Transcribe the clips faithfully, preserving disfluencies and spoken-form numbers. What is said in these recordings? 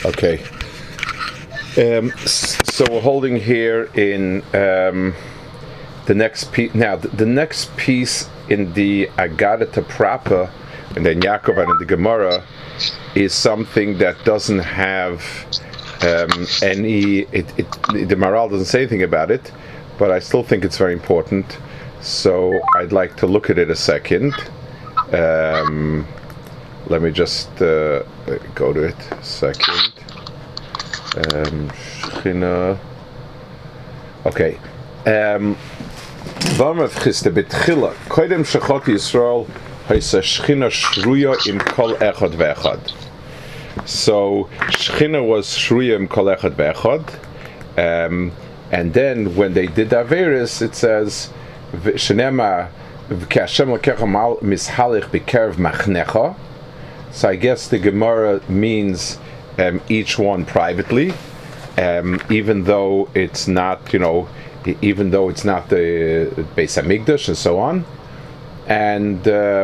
Okay. Um, so we're holding here in um, the next piece. Now, the, the next piece in the Agadata Prapa, and then Yaakov and in the Gemara, is something that doesn't have um, any. It, it, the Maral doesn't say anything about it, but I still think it's very important. So I'd like to look at it a second. Um, let me just uh, go to it a second. Um, Shechina. Okay. Um, V'amav chiste betchila koydem shechot Yisrael ha'isa Shechina shruya im kol echad ve'echad. So Shechina was shruya im kol echad ve'echad, um, and then when they did Averis, it says Shenema v'kashem lekecha mal mishalich b'kerv machnecha. So I guess the Gemara means Um, each one privately, um, even though it's not, you know, even though it's not the Beis Hamikdash and so on. And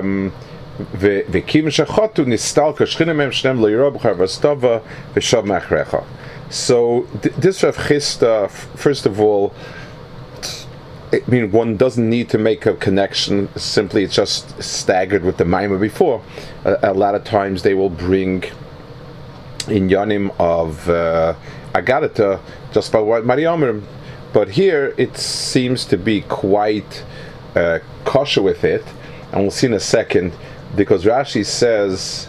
so th- this Rav Chisda, first of all, I mean, one doesn't need to make a connection. Simply, it's just staggered with the Maimah before. A, a lot of times they will bring in Yanim of uh, Agadata just by what Mariamrim, but here it seems to be quite uh, kosher with it, and we'll see in a second, because Rashi says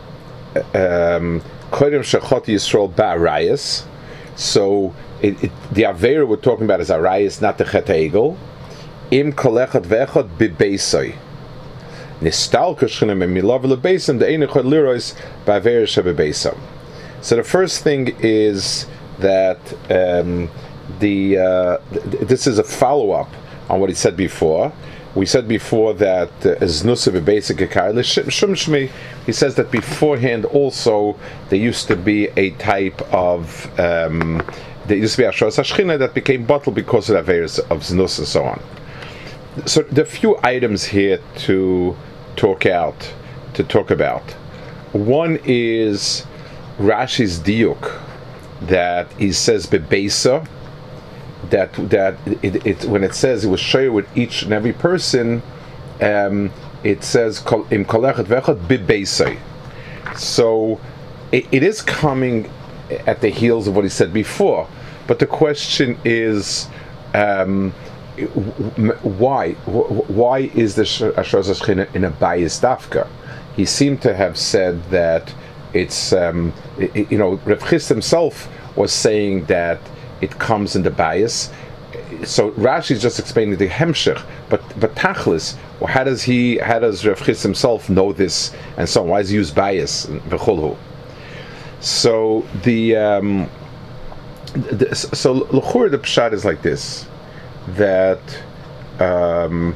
Kodim Shechot Yisrael Ba'arayas. So it, it, the Aveira we're talking about is Arayas, not the Chet Egel. Im Kolechat Ve'echot B'Beisoi. Nistal Kashchinim and Milav Le'Beisam the Einechot Lirois Ba'Aveira Shebebeisam. So the first thing is that um, the uh, th- this is a follow-up on what he said before. We said before that Znusa basic Shmi. He says that beforehand also there used to be a type of um, there used to be Ashras Hashchina that became bottled because of the various of Znus and so on. So there are a few items here to talk out to talk about. One is Rashi's diuk that he says bebeisa, that that it, it when it says it was shared with each and every person, um, it says im kolechet vechad bebeisai. So it, it is coming at the heels of what he said before, but the question is um, why why is the Ashras Hashchina in a bias dafka? He seemed to have said that it's um, it, you know, Rav Chisda himself was saying that it comes in the bias. So Rashi is just explaining the hemshech, but but tachlis, well, how does he? How does Rav Chisda himself know this? And so on? Why does he use bias? V'chulhu. So the um, the, so l'chur the pshat is like this, that um,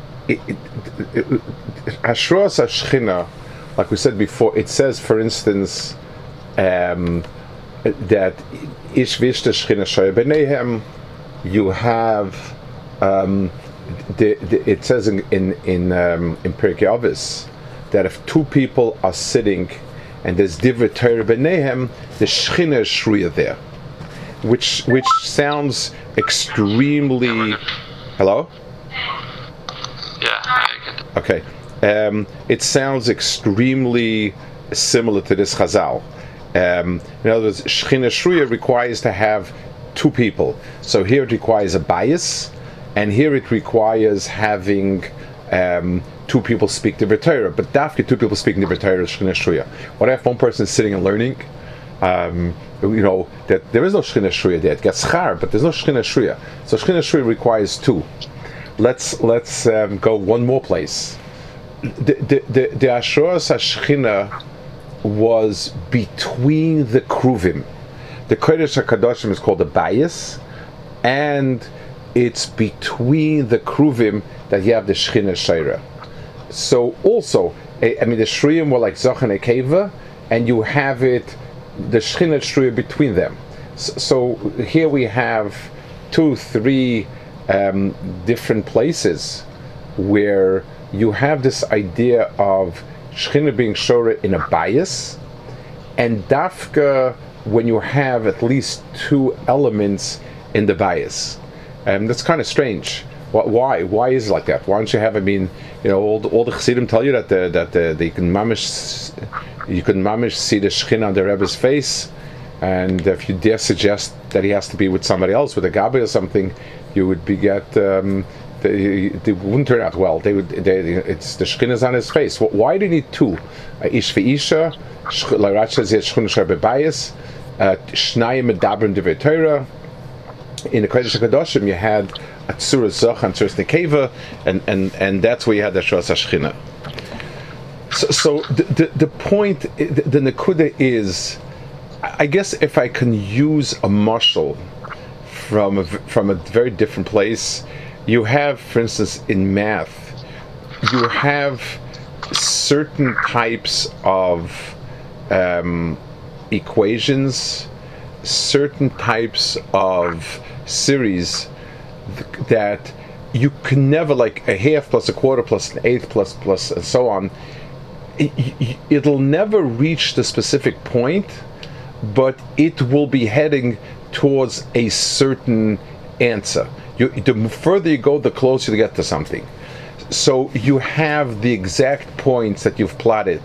Ashras Hashchina, like we said before, it says, for instance, um, that Ish Vishta Shechina Shoya B'neihem. You have um, the, the, it says in in in, um, in Pirkei Avos that if two people are sitting and there's Divrei Torah B'neihem, the Shechina is shruya there, which which sounds extremely. Hello. Yeah, I get it. Okay. Um, it sounds extremely similar to this Chazal. Um, in other words, Shechina Shruya requires to have two people. So here it requires a bias, and here it requires having um, two people speak the Torah. But dafke two people speaking the Torah is Shechina Shruya. What if one person is sitting and learning? Um, you know that there is no Shechina Shruya there. It gets schar, but there's no Shechina Shruya. So Shechina Shruya requires two. Let's let's um, go one more place. The the the, the Ashras Hashchina was between the Kruvim. The Kodesh HaKadoshim is called the bias, and it's between the Kruvim that you have the Shechina Sheira. So also, I mean, the Shriyim were like Zoch and Ekeva, and you have it, the Shechina Shruya between them. So, so here we have two, three um, different places where you have this idea of Shechina being Shora in a bias, and Dafka when you have at least two elements in the bias. And that's kind of strange. Why? Why is it like that? Why don't you have? I mean, you know, all the, all the Chassidim tell you that the, that the, they can mamish, you can mamish see the Shekhinah on the Rebbe's face, and if you dare suggest that he has to be with somebody else, with a Gabi or something, you would be get. Um, they, they wouldn't turn out well. They would. They, it's the Shekhinah's on his face. Why do you need two? Ish ve'isha, like says here, Shechunah bebayis, Shnayim medabrim divrei Torah. In the Kodesh HaKadoshim, you had Atzura Zoch and Tzuras Nekeva, and, and, and that's where you had the Shos HaShechina. So, so the, the, the point, the, the Nekuda is, I guess if I can use a mashal from a, from a very different place, you have, for instance, in math, you have certain types of um, equations, certain types of series th- that you can never, like a half plus a quarter plus an eighth plus plus and so on, it, it'll never reach the specific point, but it will be heading towards a certain answer. You, the further you go, the closer you get to something. So you have the exact points that you've plotted,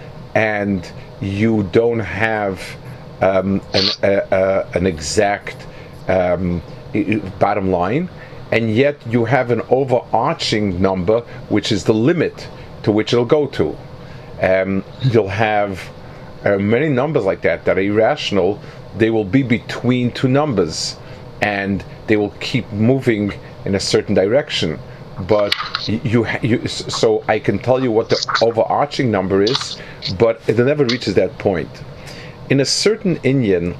and you don't have Um, an, uh, uh, an exact um, bottom line, and yet you have an overarching number, which is the limit to which it'll go to. Um, you'll have uh, many numbers like that that are irrational. They will be between two numbers, and they will keep moving in a certain direction. But you, you, so I can tell you what the overarching number is, but it never reaches that point. In a certain inyan,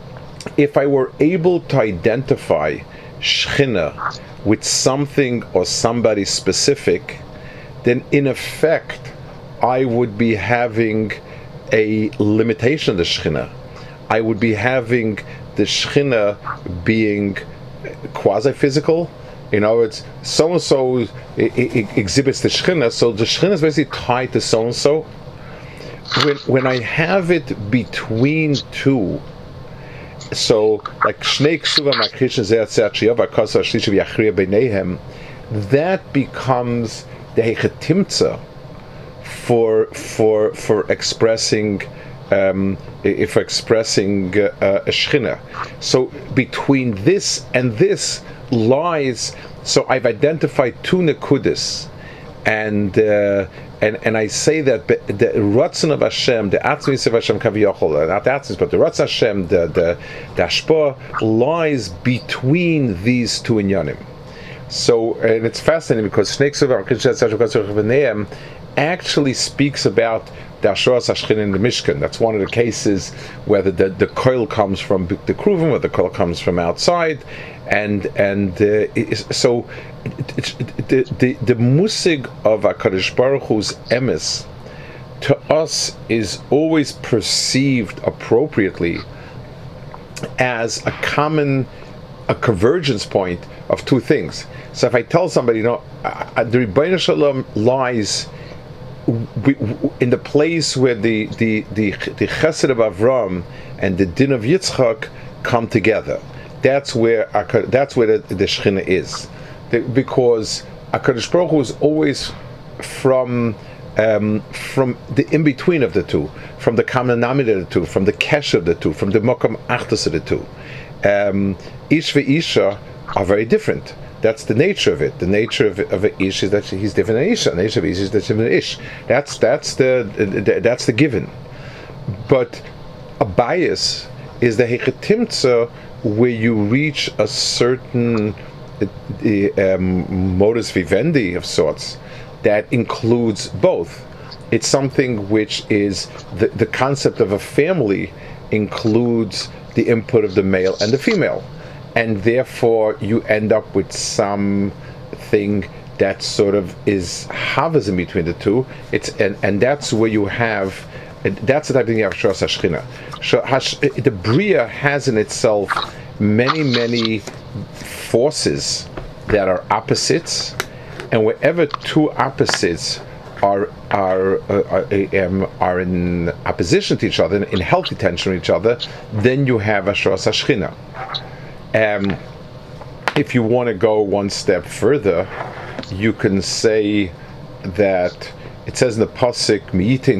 if I were able to identify Shechina with something or somebody specific, then in effect I would be having a limitation of the Shechina. I would be having the Shechina being quasi-physical. In other words, so-and-so exhibits the Shechina, so the Shechina is basically tied to so-and-so. When when I have it between two, so like Shnei Ksuva Makrishin Ze'atzeh Shiyava Kosa Shlishi V'Yachriya B'neihem, that becomes the Hechetimtza for for for expressing um, if expressing uh, a Shechina. So between this and this lies. So I've identified two Nekudis, and. Uh, And and I say that the Ratzon of Hashem, the Atzmis of Hashem Kaviyachol, not the Atzmis, but the Ratzon Hashem, the the the Ashpah, lies between these two inyanim. So, and it's fascinating because Shnei Ksuva actually speaks about the Asheras Hashchin in the Mishkan. That's one of the cases where the the, the coil comes from the Kruvim, or the coil comes from outside, and and uh, so. The, the, the musig of HaKadosh Baruch Hu's emes to us is always perceived appropriately as a common, a convergence point of two things. So if I tell somebody, you know, uh, the Rebbeinu Shalom lies in the place where the the the, the Chesed of Avram and the Din of Yitzchak come together, that's where that's where the, the Shechina is. Because HaKadosh Baruch Hu is always from um, from the in-between of the two, from the common denominator of the two, from the kesh of the two, from the mokam achtos of the two. Um, Ish ve'isha are very different. That's the nature of it. The nature of, of an ish is that he's different than isha. The nature of ish is that he's different than ish. That's that's the, the that's the given. But a bias is the hechetimtza, where you reach a certain the um, modus vivendi of sorts that includes both. It's something which is the, the concept of a family includes the input of the male and the female, and therefore you end up with something that sort of is hovers in between the two. It's and, and that's where you have that's the type of thing you have Shos HaShechina. The Bria has in itself many many forces that are opposites, and wherever two opposites are are uh, are, um, are in opposition to each other, in, in healthy tension with each other, then you have Ashras HaShechina. Um, if you want to go one step further, you can say that it says in the pasuk, "Mi'itin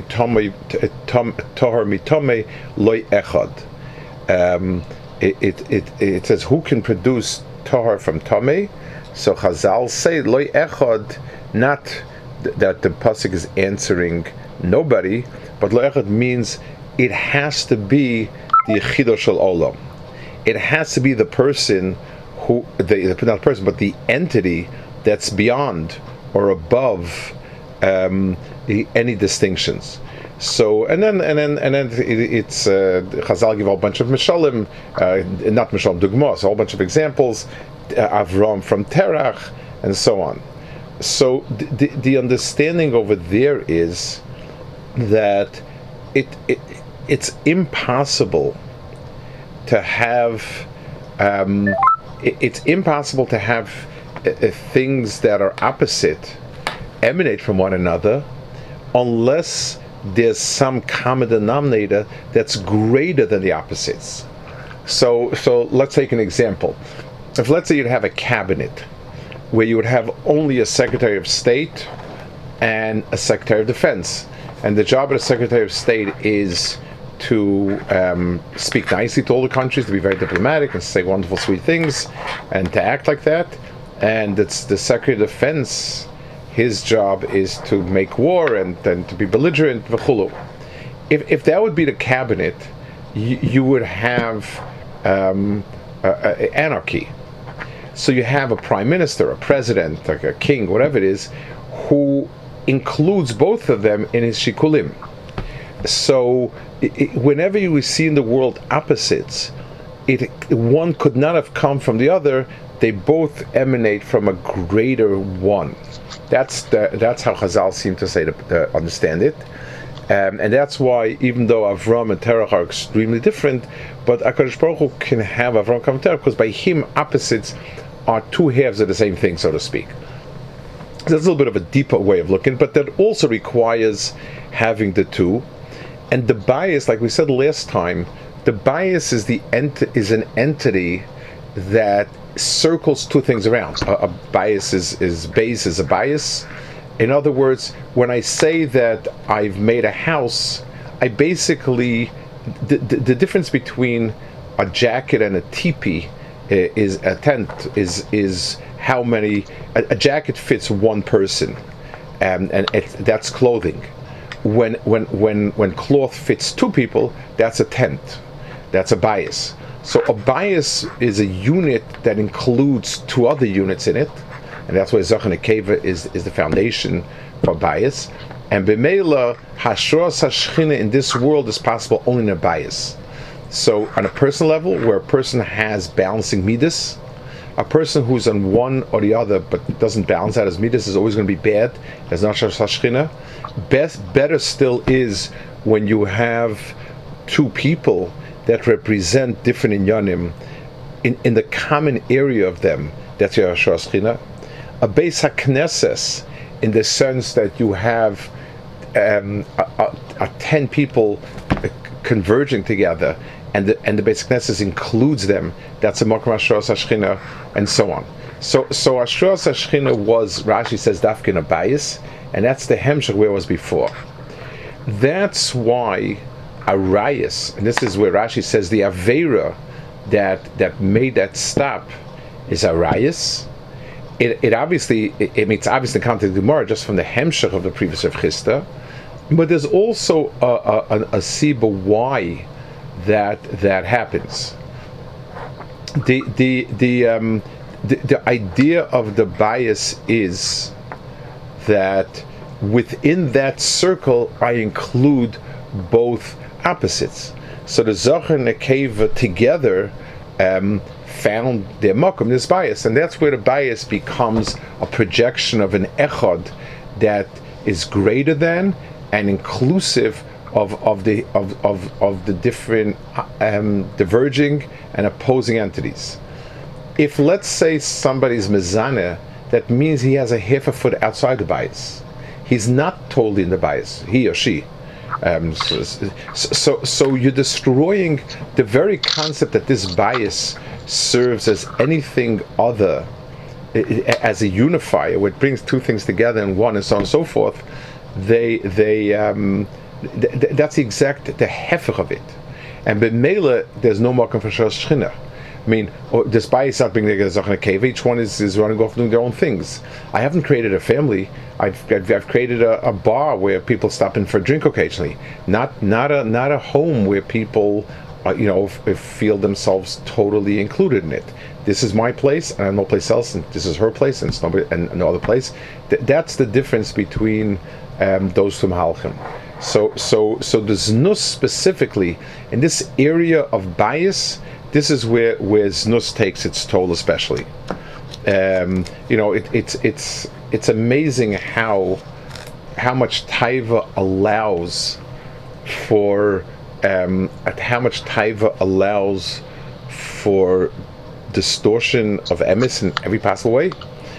tohar mitome loy echad." Um, it, it it it says, "Who can produce tohar from tome?" So Chazal say loy echad, not th- that the pasuk is answering nobody, but loy echad means it has to be the Yechido Shel Olam. It has to be the person who, the, not person, but the entity that's beyond or above um, the, any distinctions. So and then and then and then it, it's uh, Chazal give a whole bunch of mishalim, uh, not mishalim dugmos, a whole bunch of examples, uh, Avram from Terach and so on. So the, the understanding over there is that it, it it's impossible to have um, it, it's impossible to have uh, things that are opposite emanate from one another unless there's some common denominator that's greater than the opposites. So so let's take an example. If let's say you'd have a cabinet where you would have only a Secretary of State and a Secretary of Defense, and the job of the Secretary of State is to um, speak nicely to all the countries, to be very diplomatic and say wonderful sweet things and to act like that, and it's the Secretary of Defense, his job is to make war and, and to be belligerent. If if that would be the cabinet, you, you would have um, uh, uh, anarchy. So you have a prime minister, a president, like a king, whatever it is, who includes both of them in his shikulim. So it, it, whenever you see in the world opposites, it one could not have come from the other. They both emanate from a greater one. That's the, that's how Chazal seem to say to uh, understand it, um, and that's why even though Avram and Terach are extremely different, but HaKadosh Baruch Hu can have Avram come Terach because by him opposites are two halves of the same thing, so to speak. So that's a little bit of a deeper way of looking, but that also requires having the two. And the bias, like we said last time, the bias is the ent- is an entity that circles two things around. A, a bias is, is base is a bias. In other words, when I say that I've made a house, I basically, the, the, the difference between a jacket and a teepee is a tent is is how many a, a jacket fits one person, um, and it, that's clothing. When when when when cloth fits two people, that's a tent. That's a bias. So a bias is a unit that includes two other units in it, and that's why Zachan Akeva is is the foundation for bias. And b'meila hashras hashchina in this world is possible only in a bias. So on a personal level, where a person has balancing midas, a person who's on one or the other but doesn't balance out his midas is always going to be bad. There's not hashras hashchina. Best, better still is when you have two people that represent different inyanim in, in the common area of them. That's your hashras hashchina. A beis haknesses, in the sense that you have um, a, a, a ten people converging together, and the and the beis haknesses includes them. That's a makom hashras hashchina, and so on. So so hashras hashchina was, Rashi says, dafkin a bias, and that's the hemshech where it was before. That's why a rayas, and this is where Rashi says the aveira that that made that stop is a rayas. It, it obviously it, it makes obviously contact the Gemara just from the hemshech of the previous Rav Chisda, but there's also a, a, a, a siba why that that happens. The the the um the, the idea of the bias is that within that circle I include both opposites. So the Zohar and the Keva together um, found their makom, this bias, and that's where the bias becomes a projection of an echad that is greater than and inclusive of of the of of, of the different um, diverging and opposing entities. If let's say somebody's mezaneh, that means he has a half a foot outside the bias. he's not totally in the bias, he or she. Um, so, so, so you're destroying the very concept that this bias serves as anything other, as a unifier, which brings two things together in one, and so on and so forth. They, they, um, th- th- that's the exact the hefech of it. And b'meila, there's no market for shchina. I mean, this bias not being there, each one is, is running off doing their own things. I haven't created a family. I've I've, I've created a, a bar where people stop in for a drink occasionally. Not not a not a home where people, uh, you know, f- feel themselves totally included in it. This is my place, and I have no place else, and this is her place, and it's nobody, and no other place. Th- that's the difference between um, those two mahalchim. So so so the znus specifically in this area of bias. This is where where znus takes its toll, especially. Um, you know, it, it's it's it's amazing how how much taiva allows for um, how much taiva allows for distortion of emes in every possible way.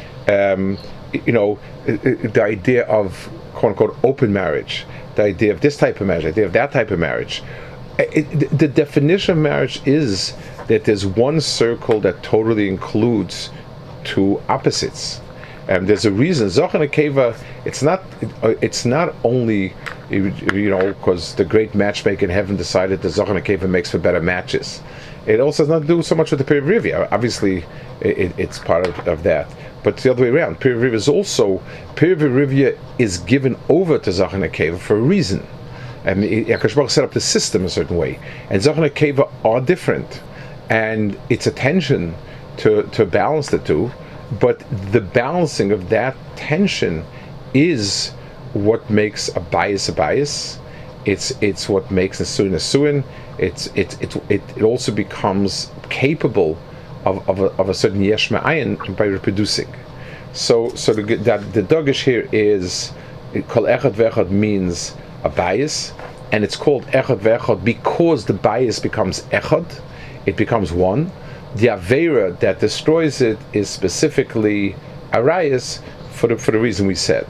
Um, you know, the idea of quote unquote open marriage, the idea of this type of marriage, the idea of that type of marriage. It, the definition of marriage is that there's one circle that totally includes two opposites. And there's a reason. Zoch and Akeva, it's not it's not only, you know, because the great matchmaker in heaven decided that Zoch and Akeva makes for better matches. It also has not to do so much with the Peri Rivia. Obviously, it, it's part of, of that. But the other way around, Peri Rivia is also, Peri Rivia is given over to Zoch and Akeva for a reason. And Akash Baruch set up the system a certain way, and Zoch and Akeva are different, and it's a tension to to balance the two. But the balancing of that tension is what makes a bias a bias. It's it's what makes a suin a suin. It's it it it it also becomes capable of of a, of a certain yesh ma'ayin by reproducing. So so the that the dogish here is kol echad ve'echad means a bias, and it's called echad ve'echad because the bias becomes echad, it becomes one. The aveira that destroys it is specifically arayas for the for the reason we said.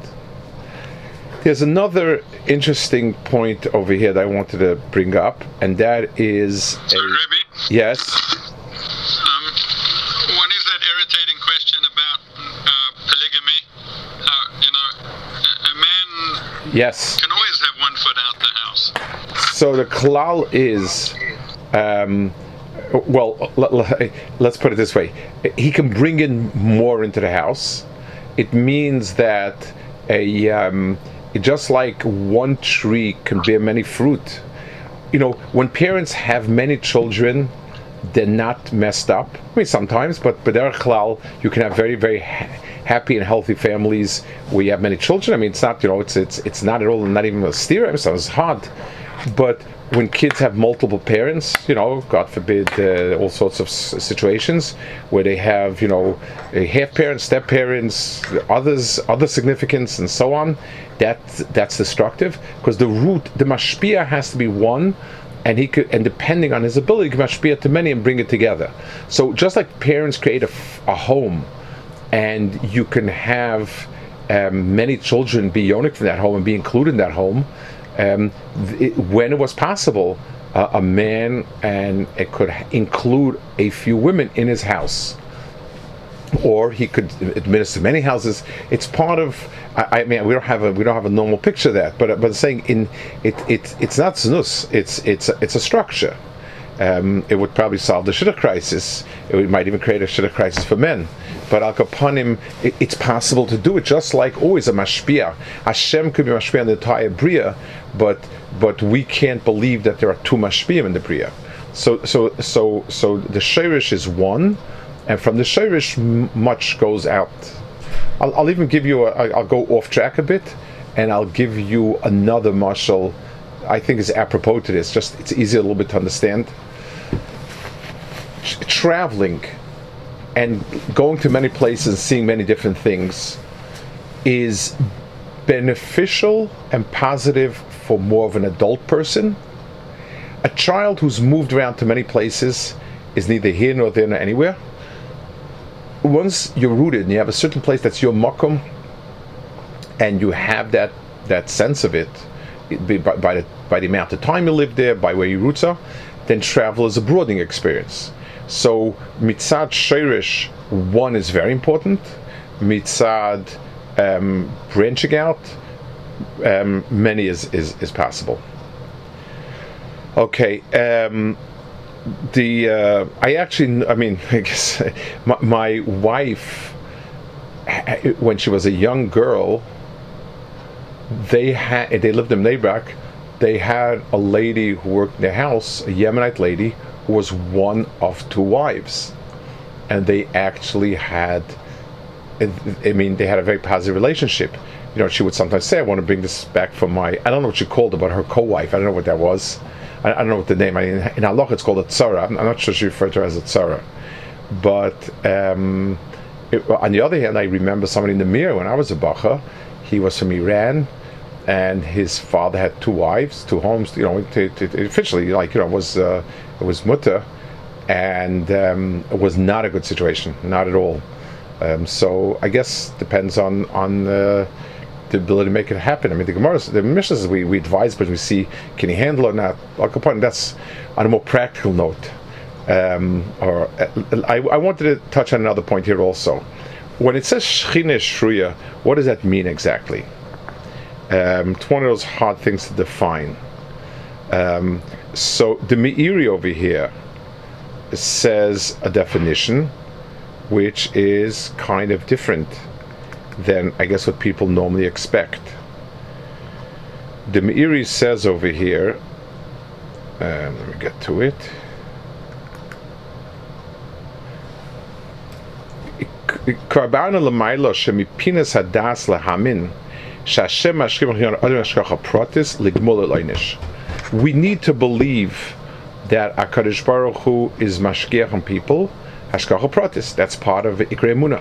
There's another interesting point over here that I wanted to bring up, and that is so, a, Rebbe, yes. Um, one is that irritating question about uh, polygamy. Uh, you know, a, a man Yes. can always have one foot out the house. So the klal is, um, well, let's put it this way: he can bring in more into the house. It means that a um, just like one tree can bear many fruit. You know, when parents have many children, they're not messed up. I mean, sometimes, but but there klal, you can have very very ha- happy and healthy families where you have many children. I mean, it's not, you know, it's it's it's not at all, not even a steer. So it's hard, but when kids have multiple parents, you know, God forbid, uh, all sorts of s- situations where they have, you know, half parents, step parents, others, other significance, and so on. That that's destructive, because the root, the mashpia, has to be one, and he could, and depending on his ability, he can mashpia to many and bring it together. So just like parents create a, a home, and you can have um, many children be yonik from that home and be included in that home. Um, it, when it was possible, uh, a man and it could include a few women in his house, or he could administer many houses. It's part of. I, I mean, we don't have a we don't have a normal picture of that, but but saying in it it it's not znus. It's it's it's a structure. Um, it would probably solve the shidduch crisis. It might even create a shidduch crisis for men. But al kapanim, it, it's possible to do it, just like always a mashpia. Hashem could be mashpia in the entire bria, but but we can't believe that there are two mashpiim in the bria. So so so so the shirish is one, and from the shirish m- much goes out. I'll, I'll even give you. A, I'll go off track a bit, and I'll give you another mashal. I think is apropos to this. Just it's easier a little bit to understand. Traveling and going to many places and seeing many different things is beneficial and positive for more of an adult person. A child who's moved around to many places is neither here nor there nor anywhere. Once you're rooted and you have a certain place that's your makom, and you have that that sense of it by, by the by the amount of time you live there, by where your roots are, then travel is a broadening experience. So mitzad sheirish, one is very important. Mitzad um, branching out, um, many is, is is possible. Okay. Um, the uh, I actually, I mean, I guess my, my wife, when she was a young girl, they had they lived in Bnei Brak. They had a lady who worked in their house, a Yemenite lady, who was one of two wives, and they actually had, I mean, they had a very positive relationship. You know, she would sometimes say, "I want to bring this back for my," I don't know what she called it, but her co-wife. I don't know what that was. I, I don't know what the name. I mean, in Halach it's called a tzara. I'm, I'm not sure she referred to her as a tzara. But um, it, on the other hand, I remember somebody in the mirror when I was a bacha. He was from Iran, and his father had two wives, two homes. You know, to, to, officially, like you know, it was uh, it was mutter, and um, it was not a good situation, not at all. Um, so I guess depends on on uh, the ability to make it happen. I mean, the Gemara, the Mishnah says we, we advise, but we see can he handle it or not. Like, that's on a more practical note. Um, or I, I wanted to touch on another point here also. When it says Shechina Shruya, what does that mean exactly? Um, it's one of those hard things to define. Um, so the Meiri over here says a definition which is kind of different than, I guess, what people normally expect. The Meiri says over here, um, let me get to it. Karbana l'maylo shemipinas hadas lehamin shashem mashkim hyon adam hashgacha pratis ligmol eloinish. We need to believe that HaKadosh Baruch Hu is mashgiach on people, hashgacha pratis. That's part of Ikrei Emunah.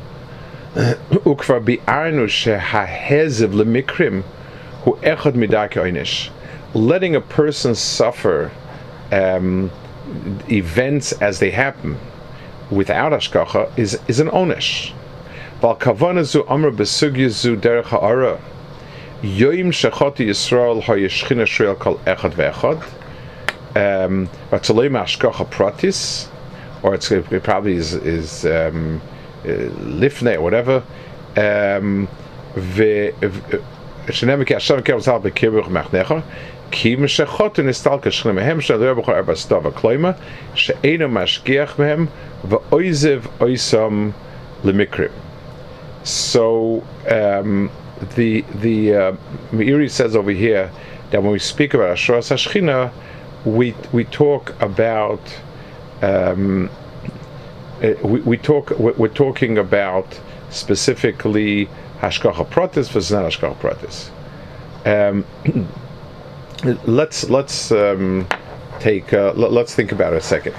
Ukvar bi'arnu shehaheziv lemikrim hu echad midake oinish. Letting a person suffer um, events as they happen without hashgacha is is an onesh. Val kavana zu amr besugya zu derech ha'ara yoim shechati Yisrael ha'yeshchina shreil kol echad ve'echad v'tzalei ma'hashgacha pratis, or it's, it probably is is um, uh, lifnei or whatever. Um, ve shenem ki hashem kev zal bekiruch machnecha ki meshachot nistalka shchina mehem shador b'chol arba stava kloima she'eino mashgiach mehem v'oizev oisam lemikrim. So um, the the uh, Meiri says over here that when we speak about Ashras Hashchina, we we talk about um, uh, we, we talk we're talking about specifically Hashgacha Pratis versus not Hashgacha Pratis. Um, let's let's um, take uh, let, let's think about it a second.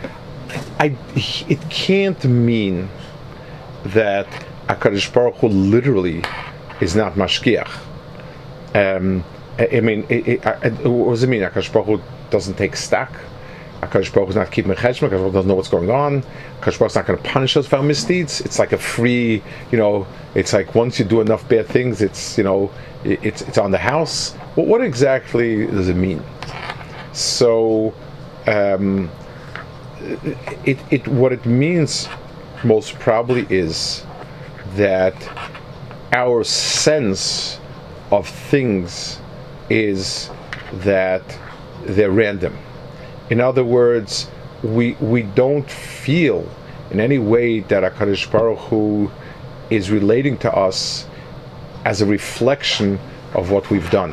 I it can't mean that HaKadosh Baruch Hu literally is not mashgiach. Um, I, I mean, it, it, it, what does it mean? HaKadosh Baruch Hu doesn't take stock. HaKadosh Baruch Hu is not keeping a cheshbon. HaKadosh Baruch Hu doesn't know what's going on. HaKadosh Baruch Hu is not going to punish us for our misdeeds. It's like a free, you know. It's like once you do enough bad things, it's you know, it, it's it's on the house. Well, what exactly does it mean? So, um, it it what it means most probably is that our sense of things is that they're random. In other words, we we don't feel in any way that HaKadosh Baruch Hu is relating to us as a reflection of what we've done.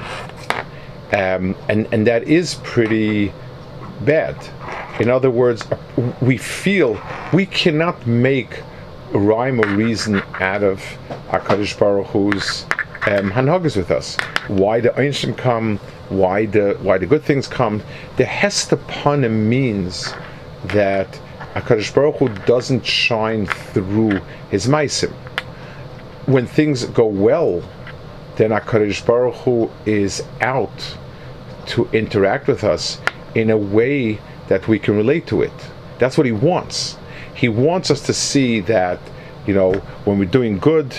Um, and, and that is pretty bad. In other words, we feel we cannot make rhyme or reason out of HaKadosh Baruch Hu's um, hanhagas with us. Why the Einstein come, why the why the good things come. The Hester Panim means that HaKadosh Baruch Hu doesn't shine through his maisim. When things go well, then HaKadosh Baruch Hu is out to interact with us in a way that we can relate to it. That's what he wants. He wants us to see that, you know, when we're doing good,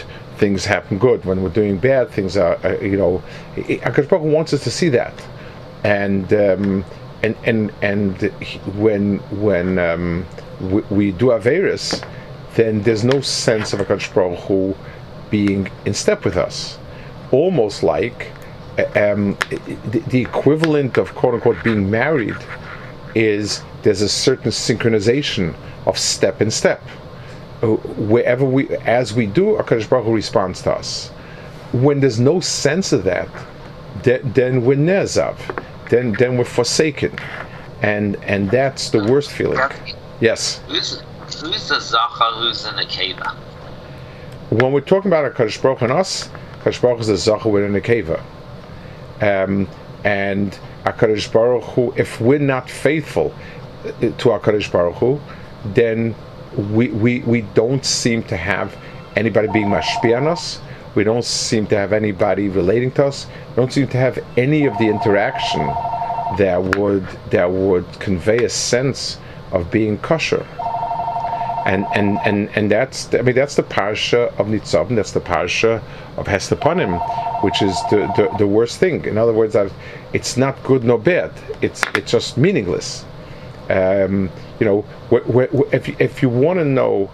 things happen good. When we're doing bad, things are, uh, you know, HaKadosh Baruch Hu wants us to see that. And um, and and and when when um, we, we do Averis, then there's no sense of HaKadosh Baruch Hu being in step with us. Almost like um, the, the equivalent of quote unquote being married is there's a certain synchronization of step in step. Wherever we, as we do, HaKadosh Baruch Hu responds to us. When there's no sense of that, then, then we're nezav, then then we're forsaken, and and that's the worst feeling. Yes. Who's who's the zachar? Who's the nekeva? When we're talking about HaKadosh Baruch Hu and us, HaKadosh Baruch Hu is the zachar with a nekeva, um, and HaKadosh Baruch Hu, if we're not faithful to HaKadosh Baruch Hu, then we, we we don't seem to have anybody being mashpia on us. We don't seem to have anybody relating to us. We don't seem to have any of the interaction that would that would convey a sense of being kosher. And and and and that's I mean that's the parsha of Nitzavim. That's the parsha of Hester Panim, which is the, the the worst thing. In other words, that it's not good nor bad. It's it's just meaningless. Um, you know, wh- wh- if if you want to know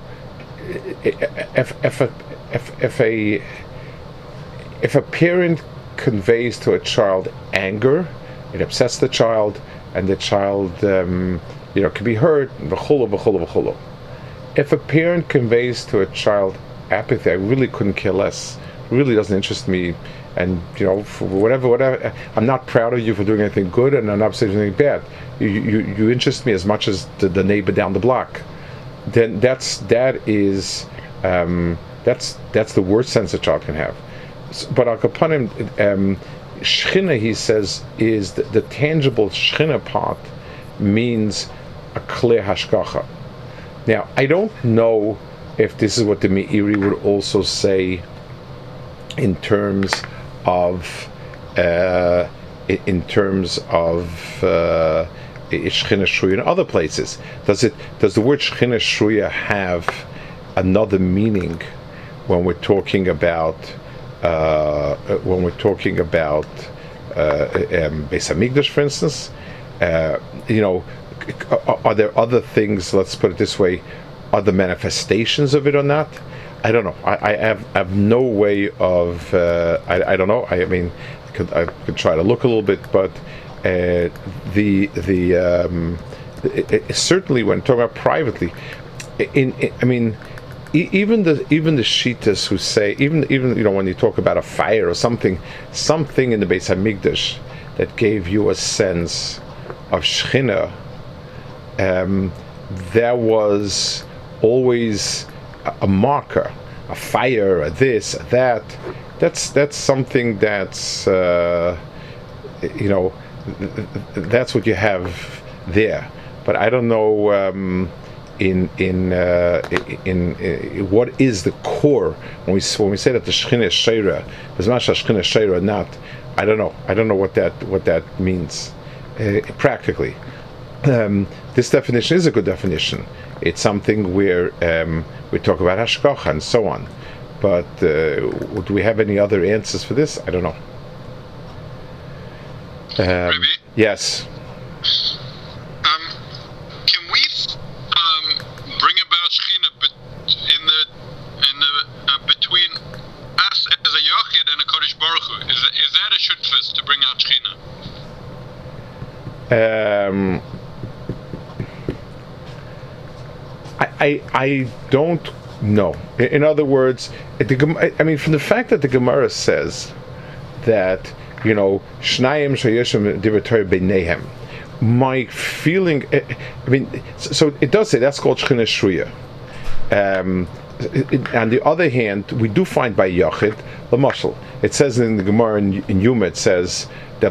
if if a if, if a if a parent conveys to a child anger, it upsets the child, and the child um, you know can be hurt. V'cholo v'cholo v'cholo. If a parent conveys to a child apathy, I really couldn't care less. It really doesn't interest me, and you know, for whatever, whatever. I'm not proud of you for doing anything good, and I'm not saying anything bad. You, you, you interest me as much as the, the neighbor down the block. Then that's that is um, that's that's the worst sense a child can have. But al kapanim, um, shchina, he says, is the, the tangible shchina part means a clear hashgacha. Now, I don't know if this is what the Meiri would also say in terms of uh, in terms of uh, Shechina Shruya in other places. Does it? Does the word Shechina Shruya have another meaning when we're talking about uh, when we're talking about uh, um, Beis Hamikdash, for instance? Uh, you know. Are there other things, let's put it this way, other manifestations of it or not? I don't know. I, I have I have no way of, uh, I, I don't know. I, I mean, I could, I could try to look a little bit, but uh, the, the um, it, it, certainly when talking about privately, in, in I mean, e- even the even the Shitas who say, even even you know when you talk about a fire or something, something in the Beis Hamikdash that gave you a sense of Shechina, Um, there was always a, a marker, a fire, a this, a that. That's that's something that's uh, you know th- th- that's what you have there. But I don't know um, in in, uh, in in what is the core when we when we say that the Shechina is Sheira, there's not a Shechina Sheira or not. I don't know. I don't know what that what that means uh, practically. Um, this definition is a good definition. It's something where um, we talk about hashgacha and so on. But uh, do we have any other answers for this? I don't know. Um, yes. Um, can we um, bring about Shechina in the in the uh, between us as a Yachid and a Kodesh Baruch Hu? Is that, is that a shutfus to bring out Shechina? Um. I, I, I don't know. In other words, the, I mean, from the fact that the Gemara says that, you know, Shnayim Shayeshim Divatar Beinehem, my feeling, I mean, so it does say that's called Shechina Shruya. Um, on the other hand, we do find by Yachid the muscle. It says in the Gemara in, in Yuma, it says that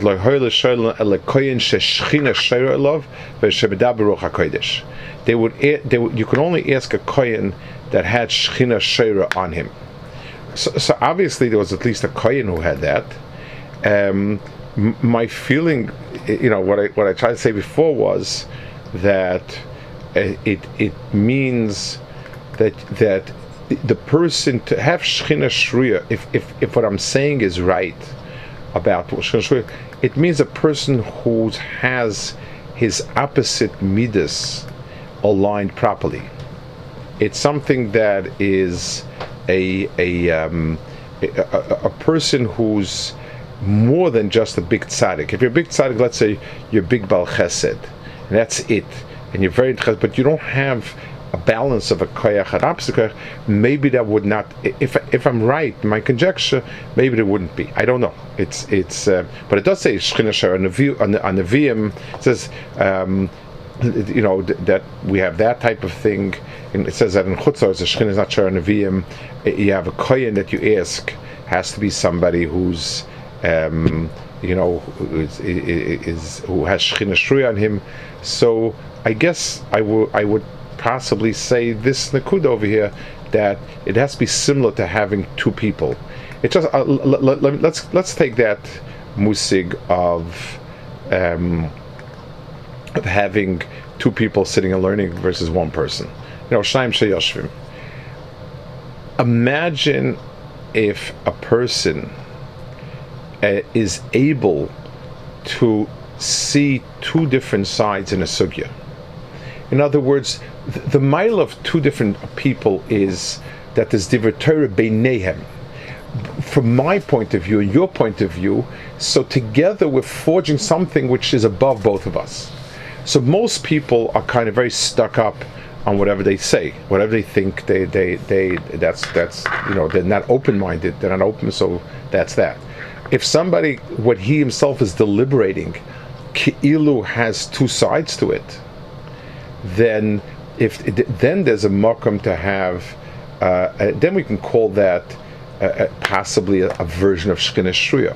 they would, they would, you could only ask a kohen that had Shechina Sheira on him. So, so obviously there was at least a kohen who had that. Um, m- my feeling, you know, what I what I tried to say before was that uh, it it means that that the, the person to have Shechina Shruya, if, if, if what I'm saying is right about Shechina Shruya, it means a person who has his opposite midas aligned properly. It's something that is a a, um, a, a, a person who's more than just a big tzaddik. If you're a big tzaddik, let's say you're a big Baal Chesed, and that's it, and you're very chesed, but you don't have a balance of a koyach and opposite koyach, maybe that would not. If if I'm right, my conjecture, maybe there wouldn't be. I don't know. It's it's, uh, but it does say Shechina Shar on the on the on the Vim. It says, um, you know, th- that we have that type of thing. And it says that in Chutzah, the Shechina is not Shar on the Vim. You have a kohen that you ask has to be somebody who's, um, you know, is, is who has Shechina Shruya on him. So I guess I would I would. possibly say this Nakuda over here, that it has to be similar to having two people. It just uh, l- l- l- let's let's take that musig of um, of having two people sitting and learning versus one person. You know, Shnaim Sheyoshvim. Imagine if a person uh, is able to see two different sides in a sugya. In other words, the, the mile of two different people is that there's divrei Torah beinehem. From my point of view and your point of view, so together we're forging something which is above both of us. So most people are kind of very stuck up on whatever they say, whatever they think. They, they, they. That's that's you know they're not open-minded. They're not open. So that's that. If somebody, what he himself is deliberating, ki'ilu has two sides to it, then if then there's a makom to have, uh, uh, then we can call that uh, uh, possibly a, a version of Shechina Shruya.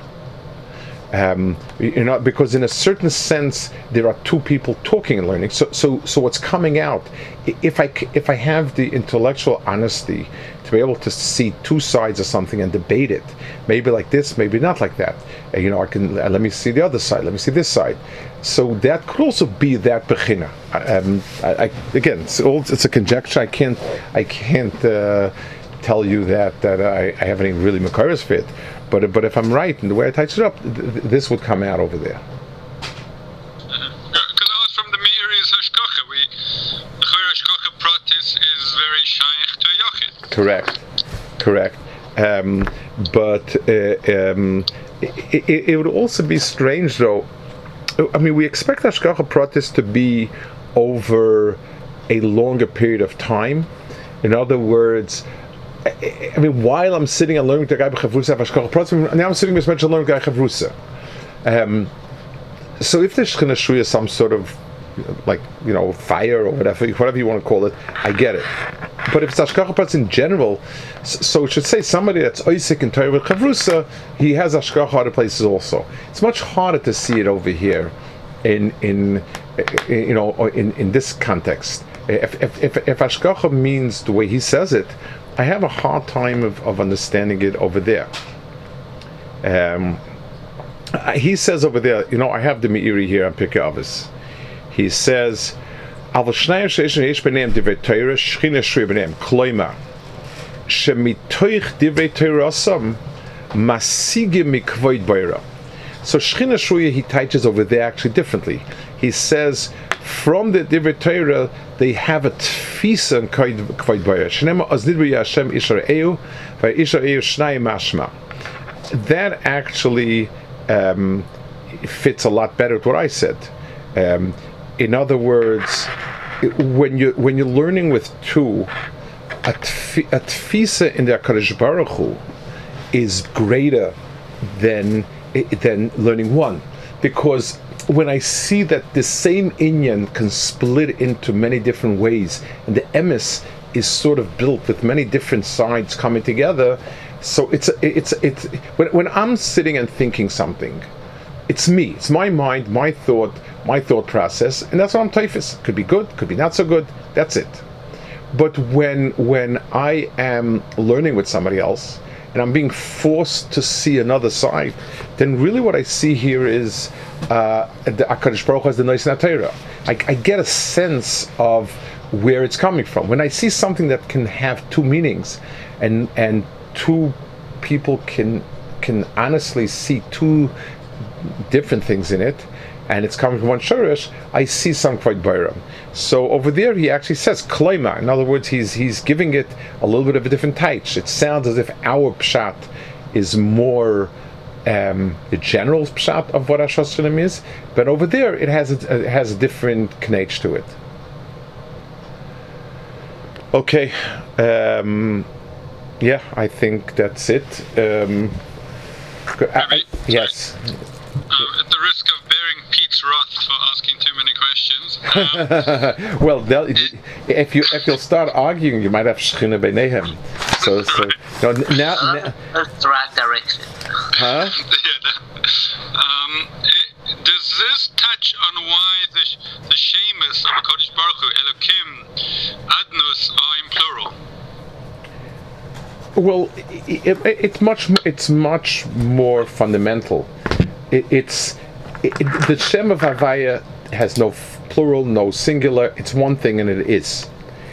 Um, you know, because in a certain sense there are two people talking and learning. So, so, so what's coming out? If I if I have the intellectual honesty to be able to see two sides of something and debate it, maybe like this, maybe not like that. Uh, you know, I can uh, let me see the other side. Let me see this side. So that could also be that bechina. Um, I, I, again, it's, all, it's a conjecture. I can't I can't uh, tell you that that I, I have any really makaris fit. But but if I'm right in the way I touch it up, th- th- this would come out over there. Because uh, from the Meir is Hashkacha. We the Hashkacha practice is very shaykh to Yachid. Correct, correct. Um, but uh, um, it, it, it would also be strange, though. I mean, we expect Hashkacha practice to be over a longer period of time. In other words, I mean, while I'm sitting and learning the Gai B'Chavrusa Hashkacha practice, now I'm sitting with Mensch and learning Gai Chavrusa. Um, so if there's Shechina Shruya, some sort of like, you know, fire or whatever, whatever you want to call it, I get it. But if it's Hashkacha practice in general, so it should say somebody that's Oisik and Torah with Chavrusa, he has Hashkacha other places also. It's much harder to see it over here in in, in you know in, in this context. If if if, if Hashkacha means the way he says it, I have a hard time of, of understanding it over there. Um, he says over there, you know, I have the Meiri here on Pirkei Avos. He says, "Al v'shnayim she'esh yesh b'neim divrei Torah, Shechina Shruya b'neim, kloima, shemitoich divrei Torah asam, masigim mikvoid boira." So Shechina Shruya, he teaches over there actually differently. He says, from the Divrei Torah, they have a tfisa and kvoid boira. Shnema az nidbu Hashem ishar eu, v'ishar eu shnai mashma. That actually um, fits a lot better with what I said. Um, in other words, when you when you're learning with two, a, tf- a tfisa in the HaKadosh Baruch Hu is greater than than learning one, because when I see that the same inyan can split into many different ways, and the emes is sort of built with many different sides coming together, so it's it's it's when when I'm sitting and thinking something, it's me, it's my mind, my thought, my thought process, and that's what I'm taifis. Could be good, could be not so good. That's it. But when when I am learning with somebody else, and I'm being forced to see another side, then really what I see here is uh, the HaKadosh Baruch Hu has the Nois Torah. I, I get a sense of where it's coming from. When I see something that can have two meanings, and and two people can can honestly see two different things in it, and it's coming from one shurish, I see some quite bayram. So over there he actually says kloima. In other words, he's he's giving it a little bit of a different taich. It sounds as if our pshat is more um, the general pshat of what Ashos Shalom is, but over there it has a, it has a different knach to it. Okay, um, yeah, I think that's it. Um, I, I, yes. Uh, at the risk of bearing Pete's wrath for asking too many questions. Um, well, if you if you'll start arguing, you might have shchina b'neihem. So, so no, now, now That's the right direction. huh? yeah, um, it, does this touch on why the the shemus of HaKadosh Baruch Hu, Elokim, Adnos, are in plural? Well, it, it, it's much it's much more fundamental. It, it's it, it, the Shem of Havaya has no plural, no singular. It's one thing, and it is.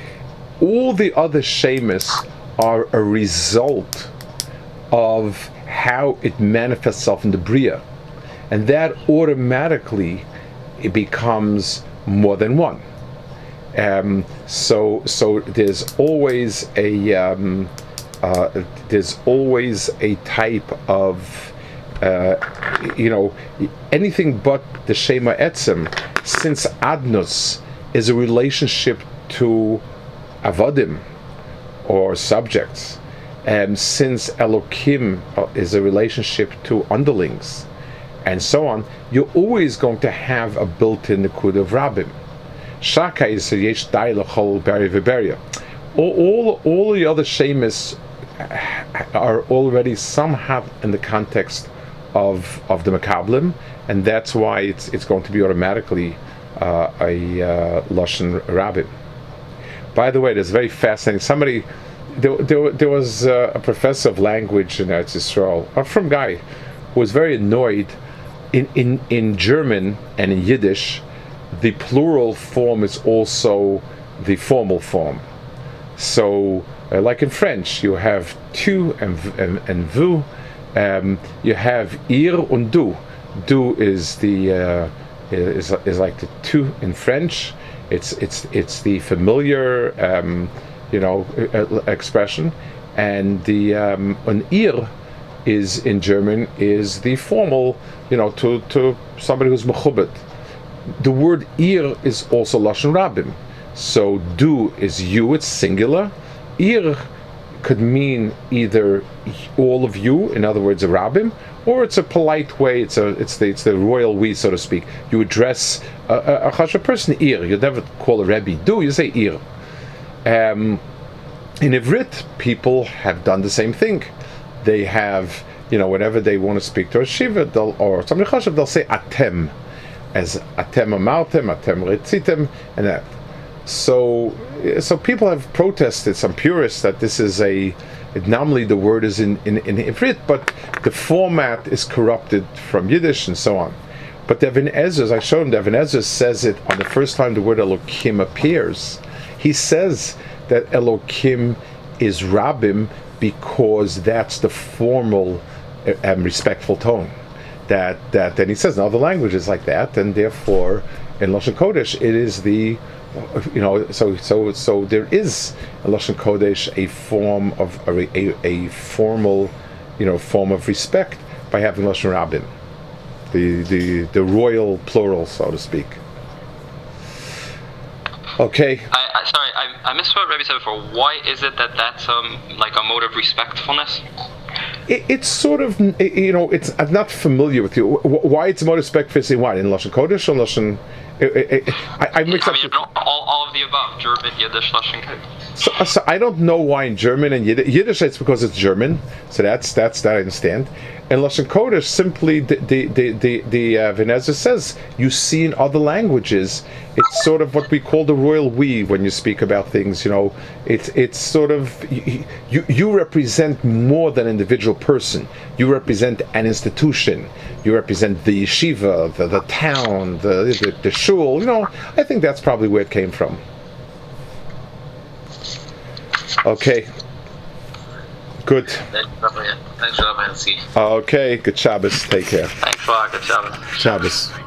All the other shemus are a result of how it manifests itself in the Bria, and that automatically it becomes more than one. Um, so, so there's always a um, uh, there's always a type of uh, you know anything but the Shema Etzem, since Adnus is a relationship to Avodim or subjects, and since Elokim is a relationship to underlings, and so on, you're always going to have a built-in Nikud of Rabbim. Shaka is yesh dai l'chol beri v'beria. All, all, all the other shemis are already somehow in the context of of the Makablim, and that's why it's it's going to be automatically uh, a uh, Lashon Rabbim. By the way, there's very fascinating. Somebody, there, there, there was uh, a professor of language in Eretz Yisrael, a from guy, who was very annoyed. In, in, in German and in Yiddish, the plural form is also the formal form. So, uh, like in French, you have tu and and, and vous. Um, you have ir und du. Du is the uh, is is like the tu in French. It's it's it's the familiar um, you know uh, expression, and the um, an ir is in German is the formal, you know, to, to somebody who's mechubet. The word ir is also Lashon Rabbim. So du is you, it's singular. Ir could mean either all of you, in other words, a Rabbim, or it's a polite way. It's a it's the it's the royal we, so to speak. You address a, a, a chashuv person ir. You never call a Rebbe du. You say ir. Um, in Ivrit, people have done the same thing. They have, you know, whenever they want to speak to a shiva they'll, or somebody chashuv, they'll say atem, as atem amartem, atem retzitem, and that. So, so people have protested, some purists, that this is a, normally the word is in, in, in Ivrit, but the format is corrupted from Yiddish and so on. But Even Ezra, I showed him, Even Ezra says it on the first time the word Elokim appears. He says that Elokim is Rabbim, because that's the formal and respectful tone. That that then he says in other languages like that, and therefore in Lashon Kodesh it is the, you know, so so so there is in Lashon Kodesh a form of a, a, a formal, you know, form of respect by having Lashon Rabbim, the the the royal plural, so to speak. Okay. I, I sorry, I, I missed what Rebbe said before. Why is it that that's um like a mode of respectfulness? It, it's sort of, you know, it's, I'm not familiar with you. Why it's a mode of respectfulness in what? In Lashon Kodesh or Lashon? I, I mix I up. mean, all, all of the above: German, Yiddish, Lashon Kodesh. So, so I don't know why in German and Yiddish, Yiddish it's because it's German, so that's that's that I understand. And Lashon Kodesh, simply the the the the, the uh, Even Ezra says you see in other languages, it's sort of what we call the royal we when you speak about things. You know, it's it's sort of you you, you represent more than an individual person. You represent an institution. You represent the yeshiva, the, the town, the, the the shul. You know, I think that's probably where it came from. Okay. Good. Thanks, Rabbi. Thanks, Rabbi. Okay. Good Shabbos. Take care. Thanks a lot. Good job. Shabbos.